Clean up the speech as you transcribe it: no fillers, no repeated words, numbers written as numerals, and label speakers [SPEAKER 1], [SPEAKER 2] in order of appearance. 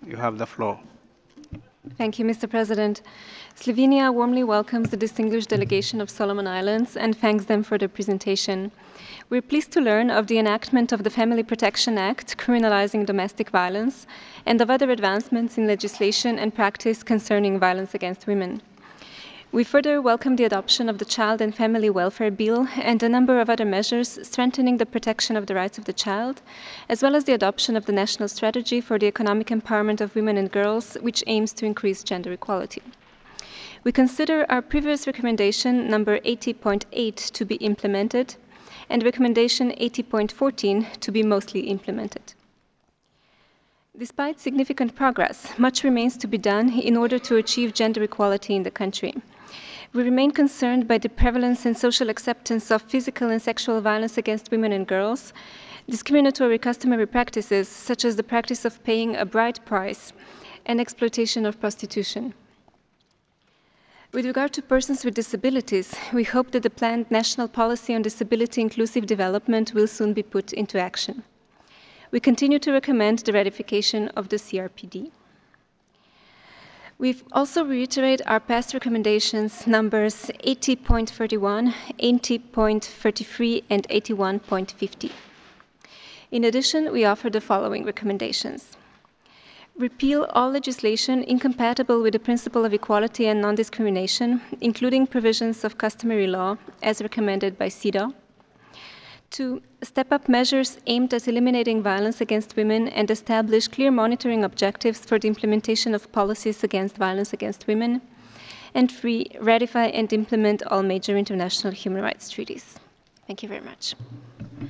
[SPEAKER 1] You have the floor.
[SPEAKER 2] Thank you, Mr. President. Slovenia warmly welcomes the distinguished delegation of Solomon Islands and thanks them for their presentation. We're pleased to learn of the enactment of the Family Protection Act, criminalizing domestic violence, and of other advancements in legislation and practice concerning violence against women. We further welcome the adoption of the Child and Family Welfare Bill and a number of other measures strengthening the protection of the rights of the child, as well as the adoption of the National Strategy for the Economic Empowerment of Women and Girls, which aims to increase gender equality. We consider our previous recommendation, number 80.8, to be implemented, and recommendation 80.14 to be mostly implemented. Despite significant progress, much remains to be done in order to achieve gender equality in the country. We remain concerned by the prevalence and social acceptance of physical and sexual violence against women and girls, discriminatory customary practices such as the practice of paying a bride price, and exploitation of prostitution. With regard to persons with disabilities, we hope that the planned national policy on disability inclusive development will soon be put into action. We continue to recommend the ratification of the CRPD. We've also reiterated our past recommendations numbers 80.31, 80.33, and 81.50. In addition, we offer the following recommendations. Repeal all legislation incompatible with the principle of equality and non-discrimination, including provisions of customary law, as recommended by CEDAW. 2. Step up measures aimed at eliminating violence against women and establish clear monitoring objectives for the implementation of policies against violence against women. And 3. Ratify and implement all major international human rights treaties. Thank you very much.